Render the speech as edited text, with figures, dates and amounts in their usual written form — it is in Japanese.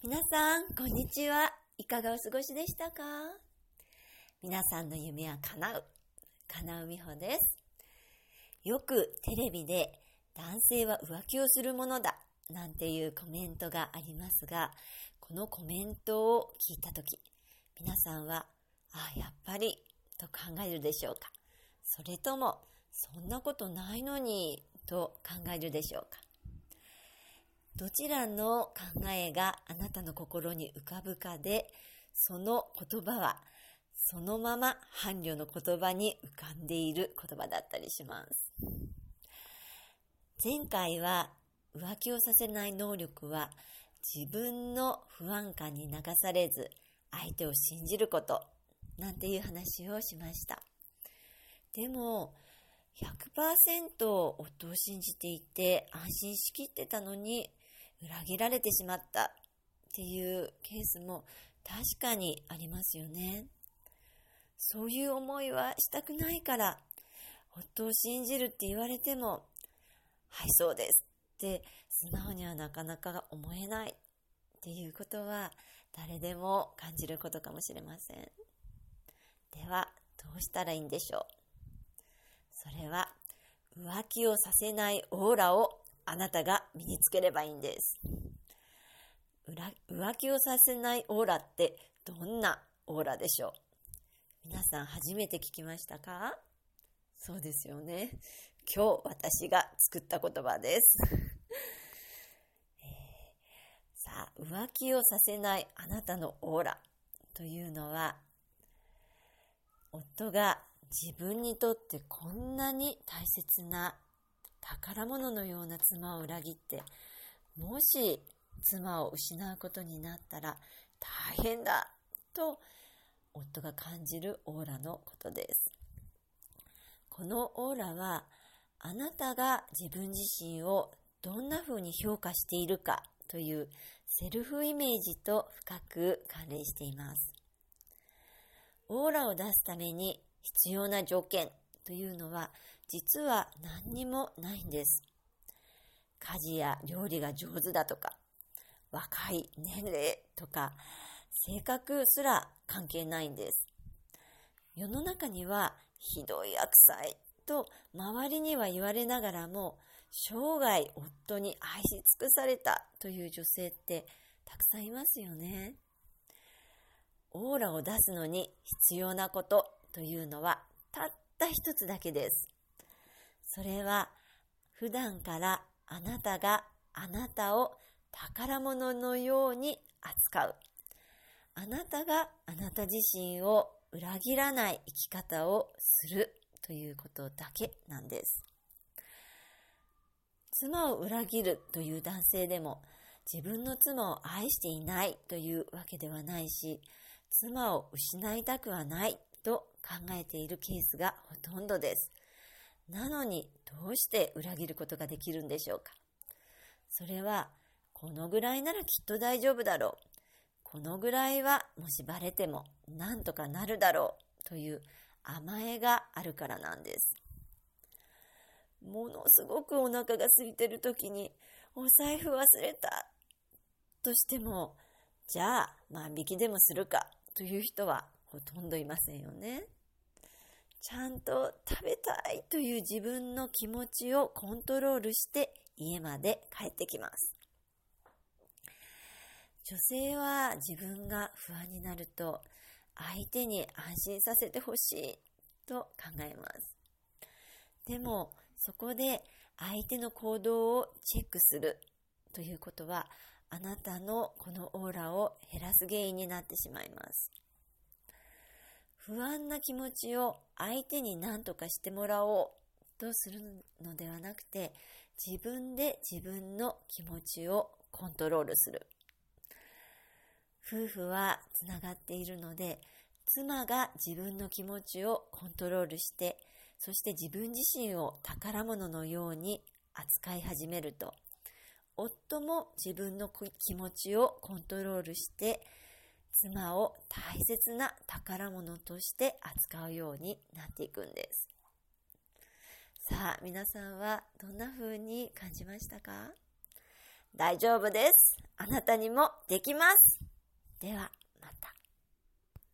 皆さん、こんにちは。いかがお過ごしでしたか？皆さんの夢は叶う美穂です。よくテレビで男性は浮気をするものだなんていうコメントがありますが、このコメントを聞いたとき、皆さんは、やっぱりと考えるでしょうか？それとも、そんなことないのにと考えるでしょうか？どちらの考えがあなたの心に浮かぶかで、その言葉はそのまま伴侶の言葉に浮かんでいる言葉だったりします。前回は浮気をさせない能力は自分の不安感に流されず相手を信じることなんていう話をしました。でも 100% 夫を信じていて安心しきってたのに裏切られてしまったっていうケースも確かにありますよね。そういう思いはしたくないから夫を信じるって言われてもはいそうですって素直にはなかなか思えないっていうことは誰でも感じることかもしれません。ではどうしたらいいんでしょう？それは浮気をさせないオーラをあなたが身につければいいんです。浮気をさせないオーラってどんなオーラでしょう？皆さん初めて聞きましたか？そうですよね。今日私が作った言葉です。さあ、浮気をさせないあなたのオーラというのは、夫が自分にとってこんなに大切な宝物のような妻を裏切って、もし妻を失うことになったら大変だと夫が感じるオーラのことです。このオーラはあなたが自分自身をどんな風に評価しているかというセルフイメージと深く関連しています。オーラを出すために必要な条件というのは実は何にもないんです。家事や料理が上手だとか、若い年齢とか、性格すら関係ないんです。世の中にはひどい悪妻と周りには言われながらも、生涯夫に愛し尽くされたという女性ってたくさんいますよね。オーラを出すのに必要なことというのはたった一つだけです。それは普段からあなたがあなたを宝物のように扱う。あなたがあなた自身を裏切らない生き方をするということだけなんです。妻を裏切るという男性でも自分の妻を愛していないというわけではないし、妻を失いたくはないと考えているケースがほとんどです。なのにどうして裏切ることができるんでしょうか？それはこのぐらいならきっと大丈夫だろう。このぐらいはもしバレてもなんとかなるだろうという甘えがあるからなんです。ものすごくお腹が空いてる時にお財布忘れたとしても、じゃあ万引きでもするかという人はほとんどいませんよね。ちゃんと食べたいという自分の気持ちをコントロールして家まで帰ってきます。女性は自分が不安になると相手に安心させてほしいと考えます。でもそこで相手の行動をチェックするということはあなたのこのオーラを減らす原因になってしまいます。不安な気持ちを相手に何とかしてもらおうとするのではなくて、自分で自分の気持ちをコントロールする。夫婦はつながっているので、妻が自分の気持ちをコントロールして、そして自分自身を宝物のように扱い始めると、夫も自分の気持ちをコントロールして、妻を大切な宝物として扱うようになっていくんです。さあ、皆さんはどんな風に感じましたか？ 大丈夫です。あなたにもできます。では。